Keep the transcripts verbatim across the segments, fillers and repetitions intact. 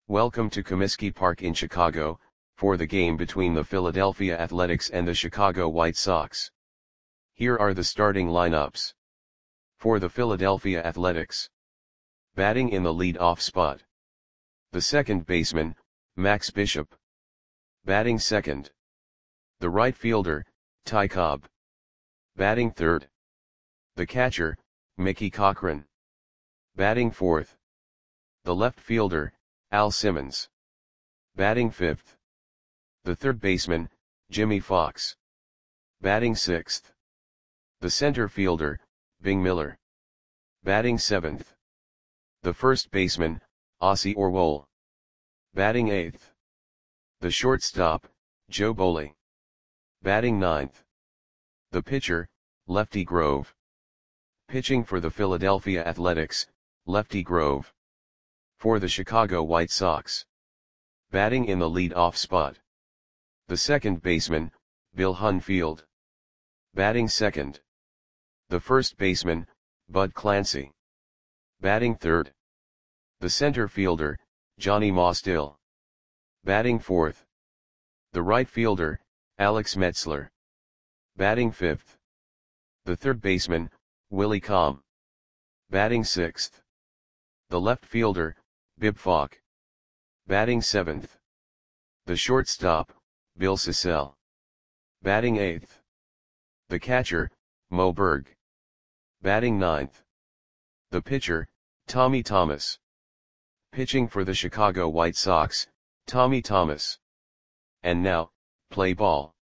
Welcome to Comiskey Park in Chicago, for the game between the Philadelphia Athletics and the Chicago White Sox. Here are the starting lineups. For the Philadelphia Athletics. Batting in the lead-off spot. The second baseman, Max Bishop. Batting second. The right fielder, Ty Cobb. Batting third. The catcher, Mickey Cochrane. Batting fourth. The left fielder, Al Simmons. Batting fifth. The third baseman, Jimmy Fox. Batting sixth. The center fielder, Bing Miller. Batting seventh. The first baseman, Ossie Orwell. Batting eighth. The shortstop, Joe Boley. Batting ninth. The pitcher, Lefty Grove. Pitching for the Philadelphia Athletics, Lefty Grove. For the Chicago White Sox. Batting in the lead-off spot. The second baseman, Bill Hunfield. Batting second. The first baseman, Bud Clancy. Batting third. The center fielder, Johnny Mostill. Batting fourth. The right fielder, Alex Metzler. Batting fifth. The third baseman, Willie Comm. Batting sixth. The left fielder, Bib Falk. Batting seventh. The shortstop, Bill Sissell. Batting eighth. The catcher, Mo Berg. Batting ninth. The pitcher, Tommy Thomas. Pitching for the Chicago White Sox, Tommy Thomas. And now, play ball.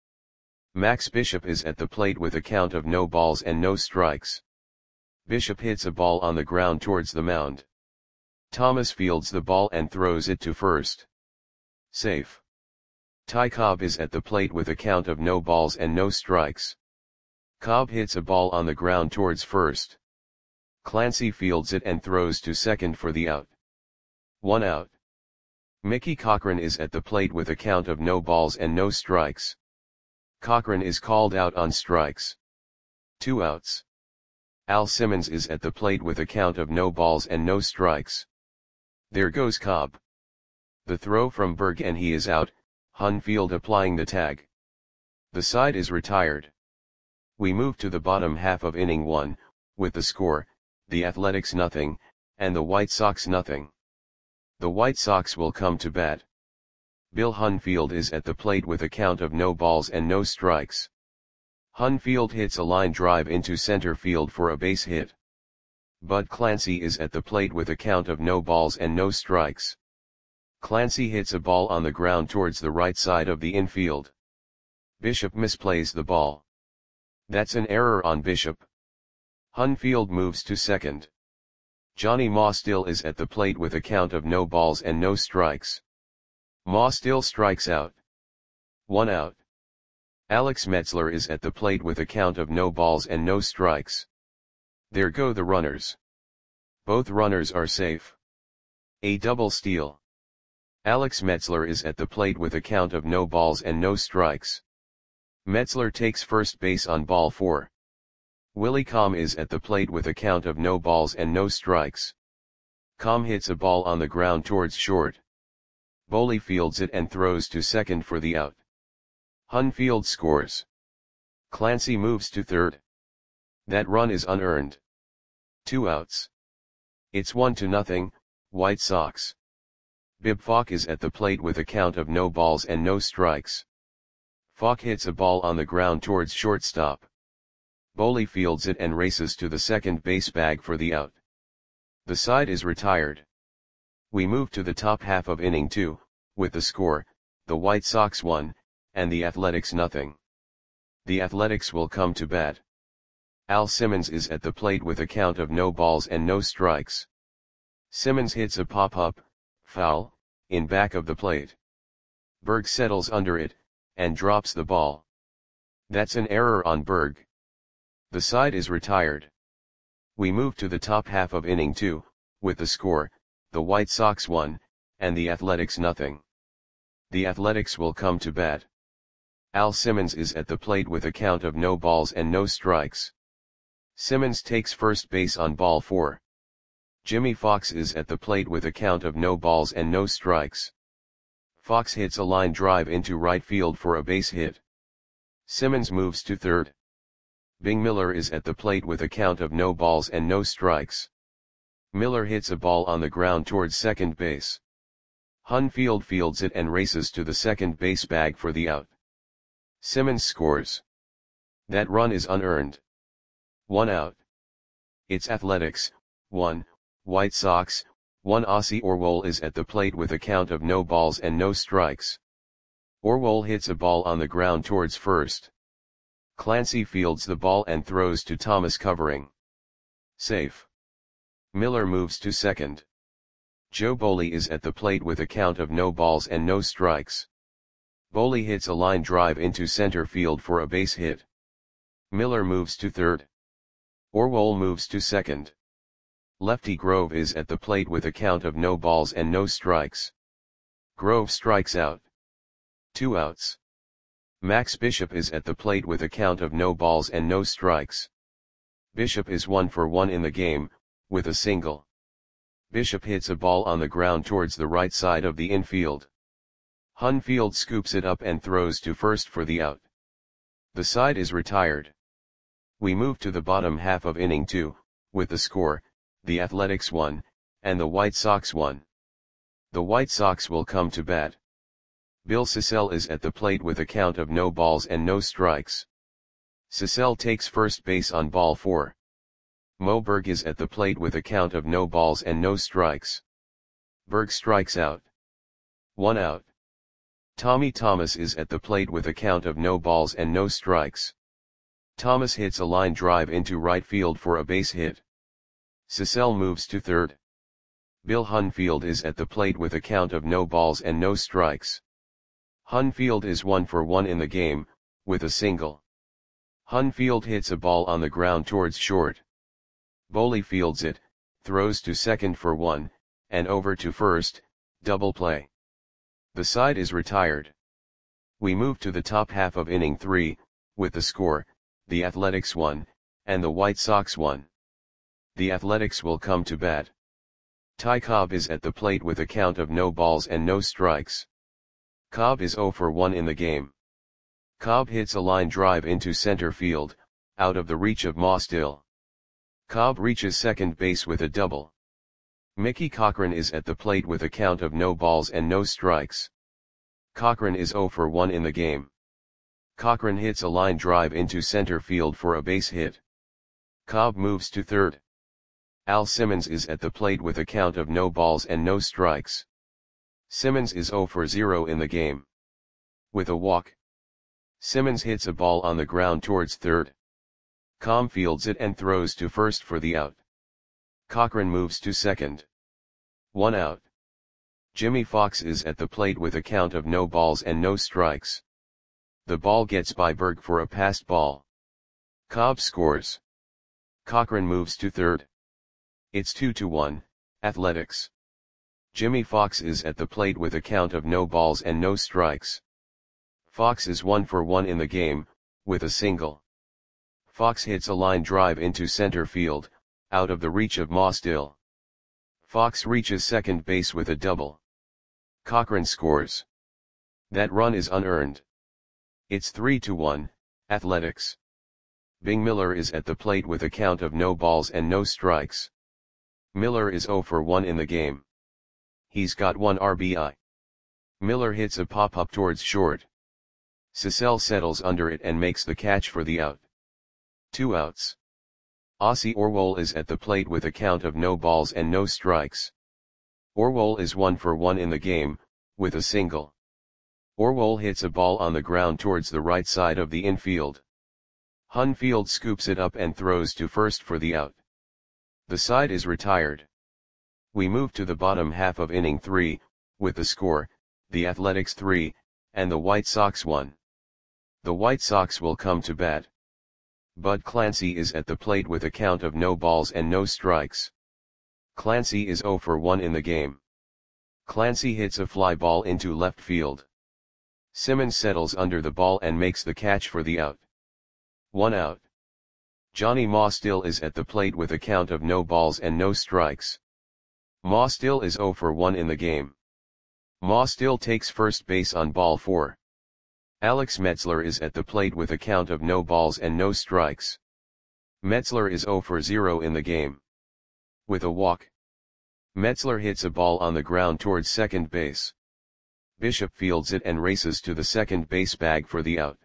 Max Bishop is at the plate with a count of no balls and no strikes. Bishop hits a ball on the ground towards the mound. Thomas fields the ball and throws it to first. Safe. Ty Cobb is at the plate with a count of no balls and no strikes. Cobb hits a ball on the ground towards first. Clancy fields it and throws to second for the out. One out. Mickey Cochrane is at the plate with a count of no balls and no strikes. Cochrane is called out on strikes. Two outs. Al Simmons is at the plate with a count of no balls and no strikes. There goes Cobb. The throw from Berg and he is out, Hunfield applying the tag. The side is retired. We move to the bottom half of inning one, with the score, the Athletics nothing, and the White Sox nothing. The White Sox will come to bat. Bill Hunfield is at the plate with a count of no balls and no strikes. Hunfield hits a line drive into center field for a base hit. Bud Clancy is at the plate with a count of no balls and no strikes. Clancy hits a ball on the ground towards the right side of the infield. Bishop misplays the ball. That's an error on Bishop. Hunfield moves to second. Johnny Mostill is at the plate with a count of no balls and no strikes. Mostill strikes out. One out. Alex Metzler is at the plate with a count of no balls and no strikes. There go the runners. Both runners are safe. A double steal. Alex Metzler is at the plate with a count of no balls and no strikes. Metzler takes first base on ball four. Willie Comm is at the plate with a count of no balls and no strikes. Comm hits a ball on the ground towards short. Boley fields it and throws to second for the out. Hunfield scores. Clancy moves to third. That run is unearned. Two outs. It's one to nothing, White Sox. Bib Falk is at the plate with a count of no balls and no strikes. Falk hits a ball on the ground towards shortstop. Boley fields it and races to the second base bag for the out. The side is retired. We move to the top half of inning two, with the score, the White Sox one, and the Athletics nothing. The Athletics will come to bat. Al Simmons is at the plate with a count of no balls and no strikes. Simmons hits a pop-up, foul, in back of the plate. Berg settles under it, and drops the ball. That's an error on Berg. The side is retired. We move to the top half of inning two, with the score, the White Sox one, and the Athletics nothing. The Athletics will come to bat. Al Simmons is at the plate with a count of no balls and no strikes. Simmons takes first base on ball four. Jimmy Fox is at the plate with a count of no balls and no strikes. Fox hits a line drive into right field for a base hit. Simmons moves to third. Bing Miller is at the plate with a count of no balls and no strikes. Miller hits a ball on the ground towards second base. Hunfield fields it and races to the second base bag for the out. Simmons scores. That run is unearned. One out. It's Athletics, one, White Sox, one. Ozzie Orwell is at the plate with a count of no balls and no strikes. Orwell hits a ball on the ground towards first. Clancy fields the ball and throws to Thomas covering. Safe. Miller moves to second. Joe Boley is at the plate with a count of no balls and no strikes. Boley hits a line drive into center field for a base hit. Miller moves to third. Orwell moves to second. Lefty Grove is at the plate with a count of no balls and no strikes. Grove strikes out. Two outs. Max Bishop is at the plate with a count of no balls and no strikes. Bishop is one for one in the game, with a single. Bishop hits a ball on the ground towards the right side of the infield. Hunfield scoops it up and throws to first for the out. The side is retired. We move to the bottom half of inning two, with the score, the Athletics one, and the White Sox one. The White Sox will come to bat. Bill Sissell is at the plate with a count of no balls and no strikes. Sissell takes first base on ball four. Mo Berg is at the plate with a count of no balls and no strikes. Berg strikes out. One out. Tommy Thomas is at the plate with a count of no balls and no strikes. Thomas hits a line drive into right field for a base hit. Sissell moves to third. Bill Hunfield is at the plate with a count of no balls and no strikes. Hunfield is one for one in the game, with a single. Hunfield hits a ball on the ground towards short. Boley fields it, throws to second for one, and over to first, double play. The side is retired. We move to the top half of inning three, with the score, the Athletics one, and the White Sox one. The Athletics will come to bat. Ty Cobb is at the plate with a count of no balls and no strikes. Cobb is zero for one in the game. Cobb hits a line drive into center field, out of the reach of Mostill. Cobb reaches second base with a double. Mickey Cochran is at the plate with a count of no balls and no strikes. Cochran is zero for one in the game. Cochran hits a line drive into center field for a base hit. Cobb moves to third. Al Simmons is at the plate with a count of no balls and no strikes. Simmons is zero for zero in the game. With a walk. Simmons hits a ball on the ground towards third. Com fields it and throws to first for the out. Cochran moves to second. One out. Jimmy Fox is at the plate with a count of no balls and no strikes. The ball gets by Berg for a passed ball. Cobb scores. Cochran moves to third. It's two to one, Athletics. Jimmy Fox is at the plate with a count of no balls and no strikes. Fox is one for one in the game, with a single. Fox hits a line drive into center field, out of the reach of Mostill. Fox reaches second base with a double. Cochran scores. That run is unearned. It's three to one, Athletics. Bing Miller is at the plate with a count of no balls and no strikes. Miller is zero for one in the game. He's got one R B I. Miller hits a pop-up towards short. Sissell settles under it and makes the catch for the out. Two outs. Ozzie Orwell is at the plate with a count of no balls and no strikes. Orwell is one for one in the game, with a single. Orwell hits a ball on the ground towards the right side of the infield. Hunfield scoops it up and throws to first for the out. The side is retired. We move to the bottom half of inning three, with the score, the Athletics three, and the White Sox one. The White Sox will come to bat. Bud Clancy is at the plate with a count of no balls and no strikes. Clancy is zero for one in the game. Clancy hits a fly ball into left field. Simmons settles under the ball and makes the catch for the out. One out. Johnny Mostill is at the plate with a count of no balls and no strikes. Ma still is zero for one in the game. Ma still takes first base on ball four. Alex Metzler is at the plate with a count of no balls and no strikes. Metzler is zero for zero in the game. With a walk, Metzler hits a ball on the ground towards second base. Bishop fields it and races to the second base bag for the out.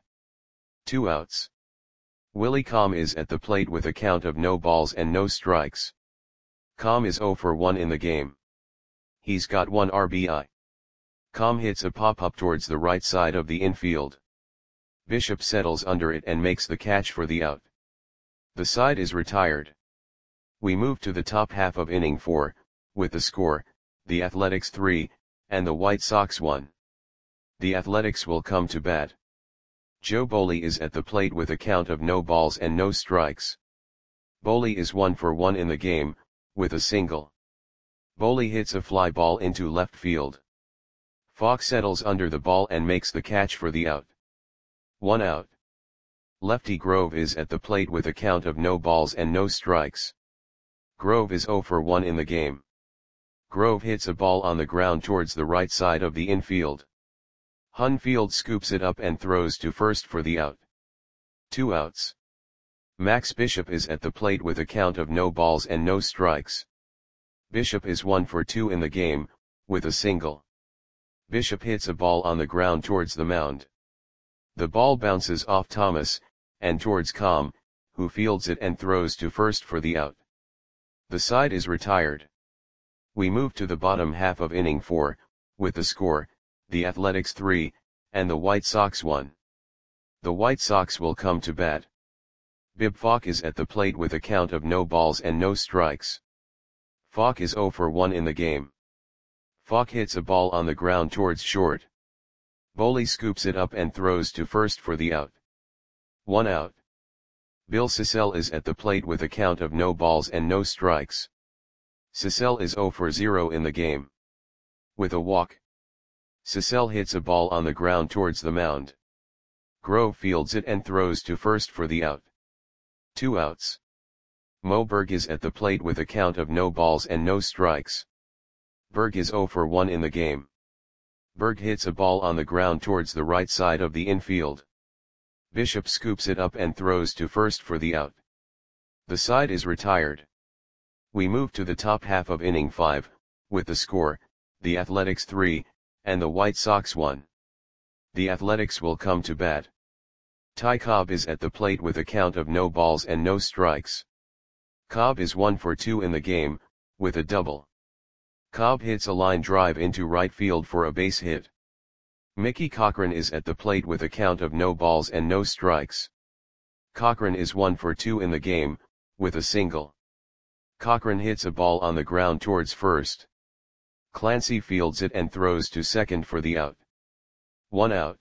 Two outs. Willie Comm is at the plate with a count of no balls and no strikes. Comm is zero for one in the game. He's got one R B I. Comm hits a pop-up towards the right side of the infield. Bishop settles under it and makes the catch for the out. The side is retired. We move to the top half of inning four, with the score, the Athletics three, and the White Sox one. The Athletics will come to bat. Joe Boley is at the plate with a count of no balls and no strikes. Boley is one for one in the game, with a single. Boley hits a fly ball into left field. Falk settles under the ball and makes the catch for the out. One out. Lefty Grove is at the plate with a count of no balls and no strikes. Grove is zero for one in the game. Grove hits a ball on the ground towards the right side of the infield. Hunfield scoops it up and throws to first for the out. Two outs. Max Bishop is at the plate with a count of no balls and no strikes. Bishop is one for two in the game, with a single. Bishop hits a ball on the ground towards the mound. The ball bounces off Thomas, and towards Comm, who fields it and throws to first for the out. The side is retired. We move to the bottom half of inning four, with the score, the Athletics three, and the White Sox one. The White Sox will come to bat. Bib Falk is at the plate with a count of no balls and no strikes. Falk is zero for one in the game. Falk hits a ball on the ground towards short. Boley scoops it up and throws to first for the out. One out. Bill Sissell is at the plate with a count of no balls and no strikes. Sissell is zero for zero in the game. With a walk, Sissell hits a ball on the ground towards the mound. Grove fields it and throws to first for the out. Two outs. Mo Berg is at the plate with a count of no balls and no strikes. Berg is zero for one in the game. Berg hits a ball on the ground towards the right side of the infield. Bishop scoops it up and throws to first for the out. The side is retired. We move to the top half of inning five, with the score, the Athletics three, and the White Sox one. The Athletics will come to bat. Ty Cobb is at the plate with a count of no balls and no strikes. Cobb is one for two in the game, with a double. Cobb hits a line drive into right field for a base hit. Mickey Cochran is at the plate with a count of no balls and no strikes. Cochran is one for two in the game, with a single. Cochran hits a ball on the ground towards first. Clancy fields it and throws to second for the out. One out.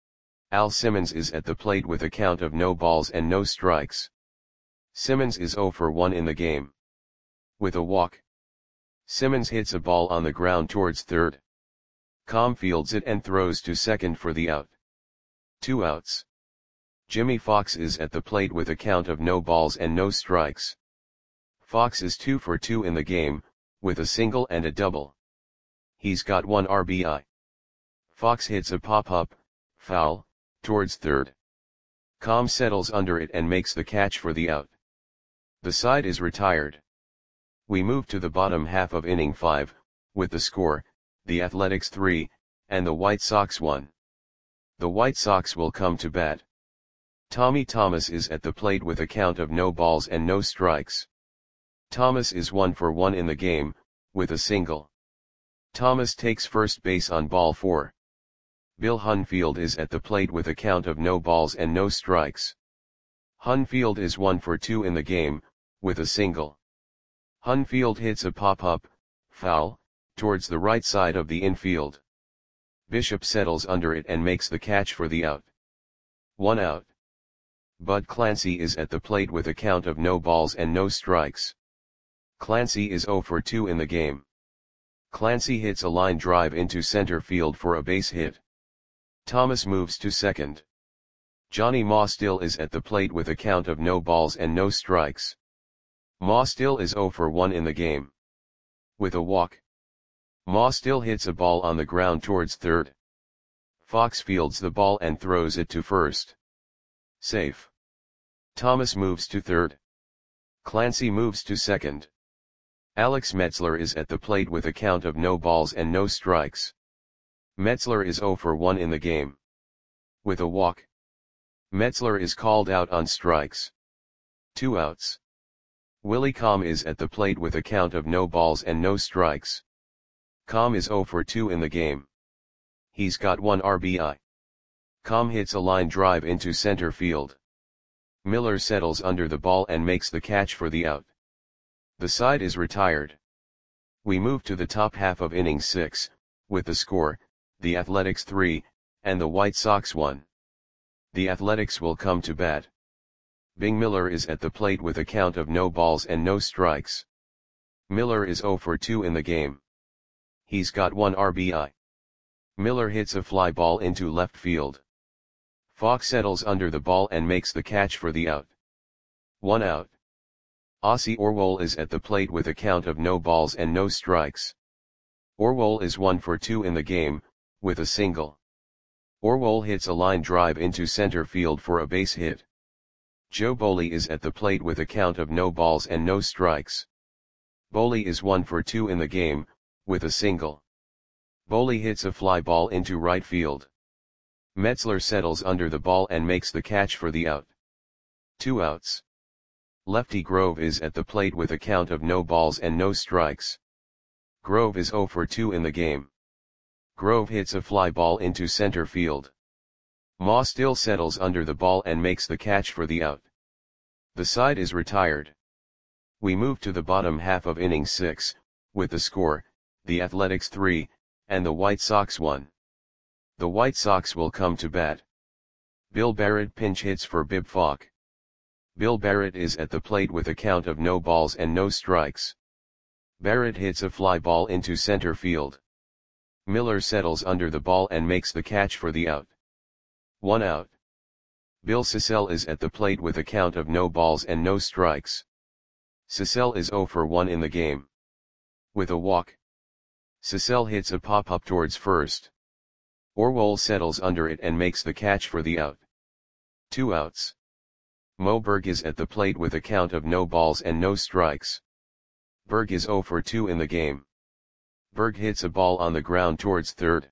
Al Simmons is at the plate with a count of no balls and no strikes. Simmons is zero for one in the game. With a walk, Simmons hits a ball on the ground towards third. Comm fields it and throws to second for the out. Two outs. Jimmy Fox is at the plate with a count of no balls and no strikes. Fox is two for two in the game, with a single and a double. He's got one R B I. Fox hits a pop-up, foul, towards third. Comm settles under it and makes the catch for the out. The side is retired. We move to the bottom half of inning five, with the score, the Athletics three, and the White Sox one. The White Sox will come to bat. Tommy Thomas is at the plate with a count of no balls and no strikes. Thomas is one for one in the game, with a single. Thomas takes first base on ball four. Bill Hunfield is at the plate with a count of no balls and no strikes. Hunfield is one for two in the game, with a single. Hunfield hits a pop-up, foul, towards the right side of the infield. Bishop settles under it and makes the catch for the out. One out. Bud Clancy is at the plate with a count of no balls and no strikes. Clancy is zero for two in the game. Clancy hits a line drive into center field for a base hit. Thomas moves to second. Johnny Ma still is at the plate with a count of no balls and no strikes. Ma still is zero for one in the game. with a walk. Ma still hits a ball on the ground towards third. Fox fields the ball and throws it to first. Safe. Thomas moves to third. Clancy moves to second. Alex Metzler is at the plate with a count of no balls and no strikes. Metzler is zero for one in the game. With a walk. Metzler is called out on strikes. Two outs. Willie Comm is at the plate with a count of no balls and no strikes. Comm is zero for two in the game. He's got one R B I. Comm hits a line drive into center field. Miller settles under the ball and makes the catch for the out. The side is retired. We move to the top half of inning six, with the score, the Athletics three, and the White Sox one. The Athletics will come to bat. Bing Miller is at the plate with a count of no balls and no strikes. Miller is zero for two in the game. He's got one R B I. Miller hits a fly ball into left field. Fox settles under the ball and makes the catch for the out. One out. Ossie Orwell is at the plate with a count of no balls and no strikes. Orwell is one for two in the game, with a single. Orwell hits a line drive into center field for a base hit. Joe Boley is at the plate with a count of no balls and no strikes. Boley is one for two in the game, with a single. Boley hits a fly ball into right field. Metzler settles under the ball and makes the catch for the out. Two outs. Lefty Grove is at the plate with a count of no balls and no strikes. Grove is zero for two in the game. Grove hits a fly ball into center field. Ma still settles under the ball and makes the catch for the out. The side is retired. We move to the bottom half of inning six, with the score, the Athletics three, and the White Sox one. The White Sox will come to bat. Bill Barrett pinch hits for Bib Falk. Bill Barrett is at the plate with a count of no balls and no strikes. Barrett hits a fly ball into center field. Miller settles under the ball and makes the catch for the out. One out. Bill Sissell is at the plate with a count of no balls and no strikes. Sissell is zero for one in the game. With a walk. Sissell hits a pop-up towards first. Orwell settles under it and makes the catch for the out. Two outs. Mo Berg is at the plate with a count of no balls and no strikes. Berg is zero for two in the game. Berg hits a ball on the ground towards third.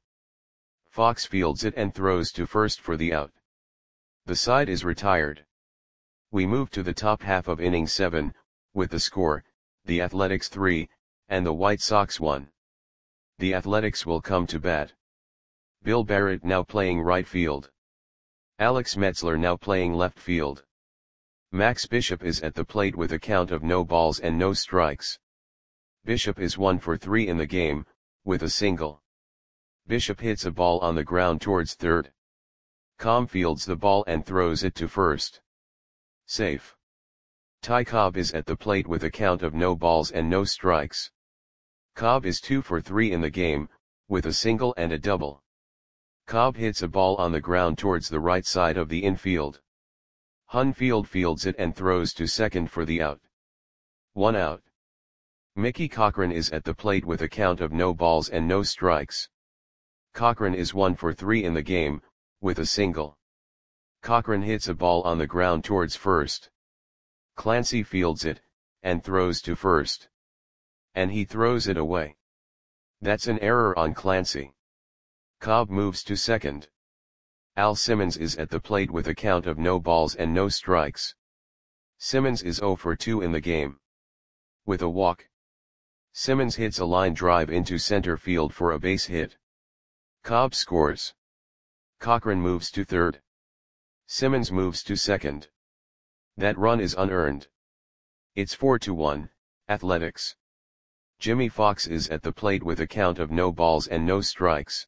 Fox fields it and throws to first for the out. The side is retired. We move to the top half of inning seven, with the score, the Athletics three, and the White Sox one. The Athletics will come to bat. Bill Barrett now playing right field. Alex Metzler now playing left field. Max Bishop is at the plate with a count of no balls and no strikes. Bishop is one for three in the game, with a single. Bishop hits a ball on the ground towards third. Comm fields the ball and throws it to first. Safe. Ty Cobb is at the plate with a count of no balls and no strikes. Cobb is two for three in the game, with a single and a double. Cobb hits a ball on the ground towards the right side of the infield. Hunfield fields it and throws to second for the out. One out. Mickey Cochran is at the plate with a count of no balls and no strikes. Cochran is one for three in the game, with a single. Cochran hits a ball on the ground towards first. Clancy fields it, and throws to first. And he throws it away. That's an error on Clancy. Cobb moves to second. Al Simmons is at the plate with a count of no balls and no strikes. Simmons is zero for two in the game. With a walk. Simmons hits a line drive into center field for a base hit. Cobb scores. Cochran moves to third. Simmons moves to second. That run is unearned. It's four to one, Athletics. Jimmy Fox is at the plate with a count of no balls and no strikes.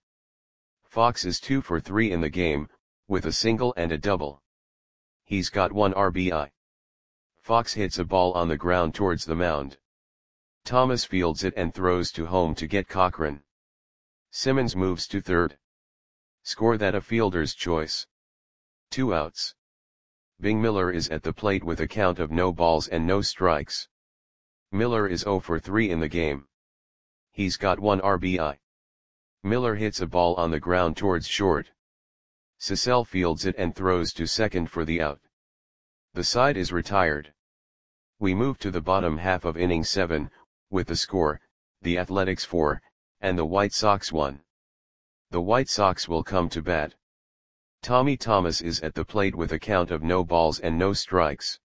Fox is two for three in the game, with a single and a double. He's got one R B I. Fox hits a ball on the ground towards the mound. Thomas fields it and throws to home to get Cochran. Simmons moves to third. Score that a fielder's choice. Two outs. Bing Miller is at the plate with a count of no balls and no strikes. Miller is zero for three in the game. He's got one R B I. Miller hits a ball on the ground towards short. Cecil fields it and throws to second for the out. The side is retired. We move to the bottom half of inning seven, with the score, the Athletics four, and the White Sox one. The White Sox will come to bat. Tommy Thomas is at the plate with a count of no balls and no strikes.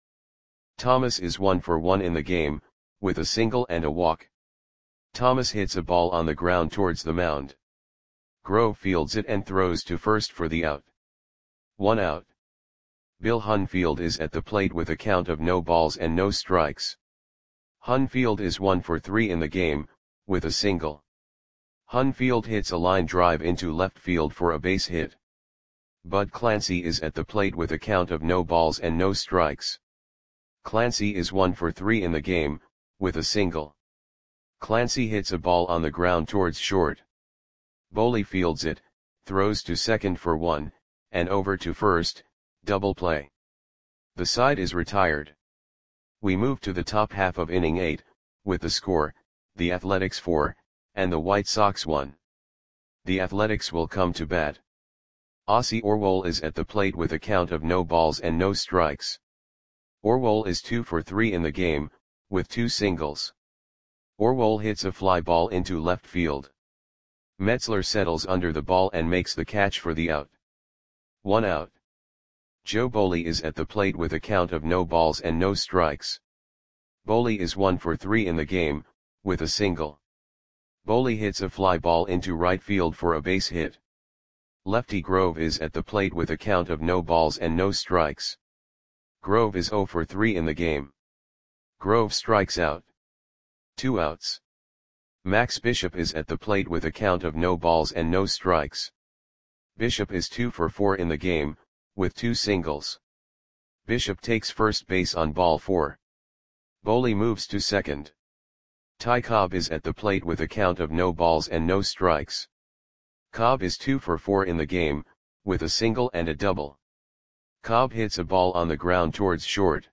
Thomas is one for one in the game, with a single and a walk. Thomas hits a ball on the ground towards the mound. Grove fields it and throws to first for the out. One out. Bill Hunfield is at the plate with a count of no balls and no strikes. Hunfield is one for three in the game, with a single. Hunfield hits a line drive into left field for a base hit. Bud Clancy is at the plate with a count of no balls and no strikes. Clancy is one for three in the game, with a single. Clancy hits a ball on the ground towards short. Boley fields it, throws to second for one, and over to first, double play. The side is retired. We move to the top half of inning eight, with the score, the Athletics four, and the White Sox one. The Athletics will come to bat. Ossie Orwell is at the plate with a count of no balls and no strikes. Orwell is two for three in the game, with two singles. Orwell hits a fly ball into left field. Metzler settles under the ball and makes the catch for the out. One out. Joe Boley is at the plate with a count of no balls and no strikes. Boley is one for three in the game, with a single. Boley hits a fly ball into right field for a base hit. Lefty Grove is at the plate with a count of no balls and no strikes. Grove is zero for three in the game. Grove strikes out. Two outs. Max Bishop is at the plate with a count of no balls and no strikes. Bishop is two for four in the game, with two singles. Bishop takes first base on ball four. Boley moves to second. Ty Cobb is at the plate with a count of no balls and no strikes. Cobb is two for four in the game, with a single and a double. Cobb hits a ball on the ground towards short.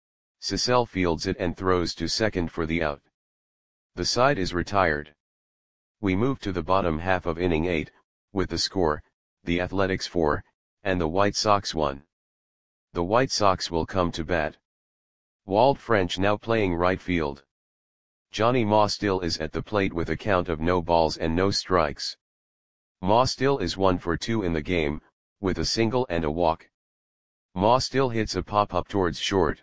Cecil fields it and throws to second for the out. The side is retired. We move to the bottom half of inning eight, with the score, the Athletics four, and the White Sox one. The White Sox will come to bat. Walt French now playing right field. Johnny Maustill is at the plate with a count of no balls and no strikes. Maustill is one for two in the game, with a single and a walk. Maustill hits a pop-up towards short.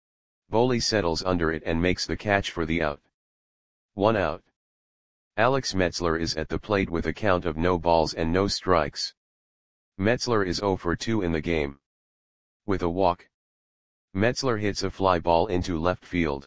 Boley settles under it and makes the catch for the out. One out. Alex Metzler is at the plate with a count of no balls and no strikes. Metzler is zero for two in the game. With a walk. Metzler hits a fly ball into left field.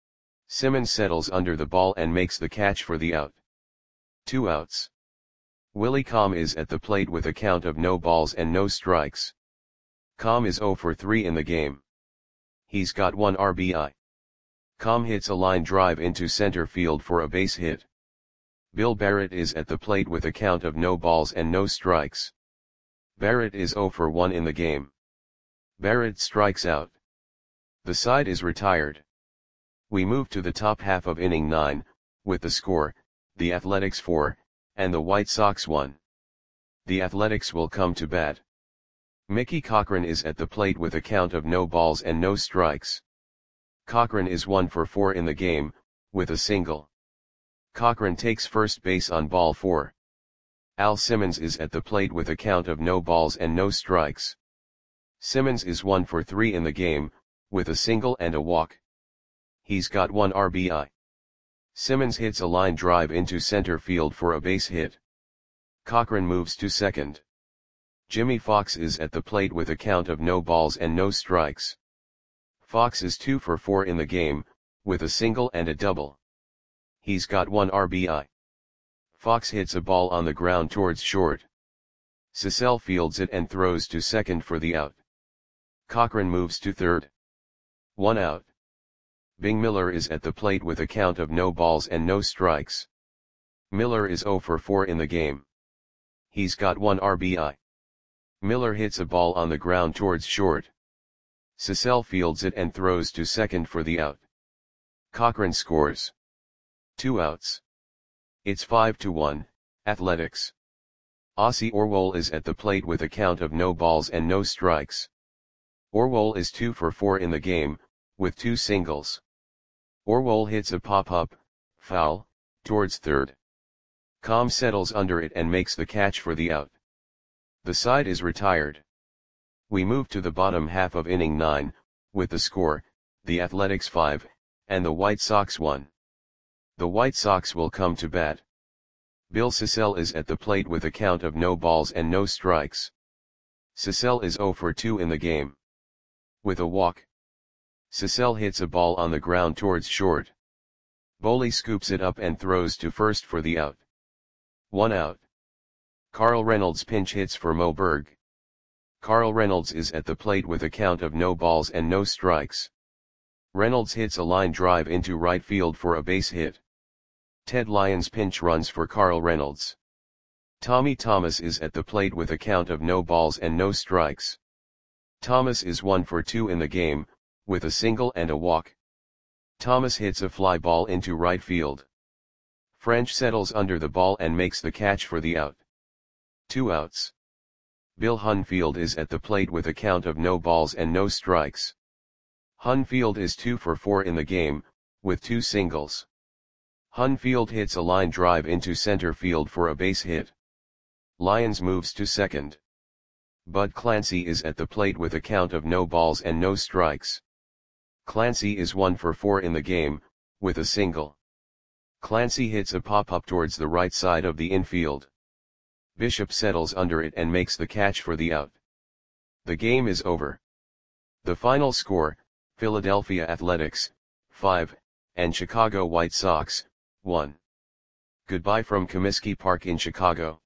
Simmons settles under the ball and makes the catch for the out. Two outs. Willie Comm is at the plate with a count of no balls and no strikes. Comm is zero for three in the game. He's got one R B I. Comm hits a line drive into center field for a base hit. Bill Barrett is at the plate with a count of no balls and no strikes. Barrett is zero for one in the game. Barrett strikes out. The side is retired. We move to the top half of inning nine, with the score, the Athletics four, and the White Sox one. The Athletics will come to bat. Mickey Cochrane is at the plate with a count of no balls and no strikes. Cochrane is one for four in the game, with a single. Cochrane takes first base on ball four. Al Simmons is at the plate with a count of no balls and no strikes. Simmons is one for three in the game, with a single and a walk. He's got one R B I. Simmons hits a line drive into center field for a base hit. Cochrane moves to second. Jimmy Fox is at the plate with a count of no balls and no strikes. Fox is two for four in the game, with a single and a double. He's got one R B I. Fox hits a ball on the ground towards short. Cecil fields it and throws to second for the out. Cochrane moves to third. One out. Bing Miller is at the plate with a count of no balls and no strikes. Miller is zero for four in the game. He's got one R B I. Miller hits a ball on the ground towards short. Cecil fields it and throws to second for the out. Cochrane scores. Two outs. It's five to one, Athletics. Aussie Orwell is at the plate with a count of no balls and no strikes. Orwell is two for four in the game, with two singles. Orwell hits a pop-up, foul, towards third. Com settles under it and makes the catch for the out. The side is retired. We move to the bottom half of inning nine, with the score, the Athletics five, and the White Sox one. The White Sox will come to bat. Bill Sissell is at the plate with a count of no balls and no strikes. Sissell is zero for two in the game. With a walk. Sissell hits a ball on the ground towards short. Boley scoops it up and throws to first for the out. One out. Carl Reynolds pinch hits for Mo Berg. Carl Reynolds is at the plate with a count of no balls and no strikes. Reynolds hits a line drive into right field for a base hit. Ted Lyons pinch runs for Carl Reynolds. Tommy Thomas is at the plate with a count of no balls and no strikes. Thomas is one for two in the game, with a single and a walk. Thomas hits a fly ball into right field. French settles under the ball and makes the catch for the out. Two outs. Bill Hunfield is at the plate with a count of no balls and no strikes. Hunfield is two for four in the game, with two singles. Hunfield hits a line drive into center field for a base hit. Lyons moves to second. Bud Clancy is at the plate with a count of no balls and no strikes. Clancy is one for four in the game, with a single. Clancy hits a pop-up towards the right side of the infield. Bishop settles under it and makes the catch for the out. The game is over. The final score, Philadelphia Athletics, five, and Chicago White Sox, one. Goodbye from Comiskey Park in Chicago.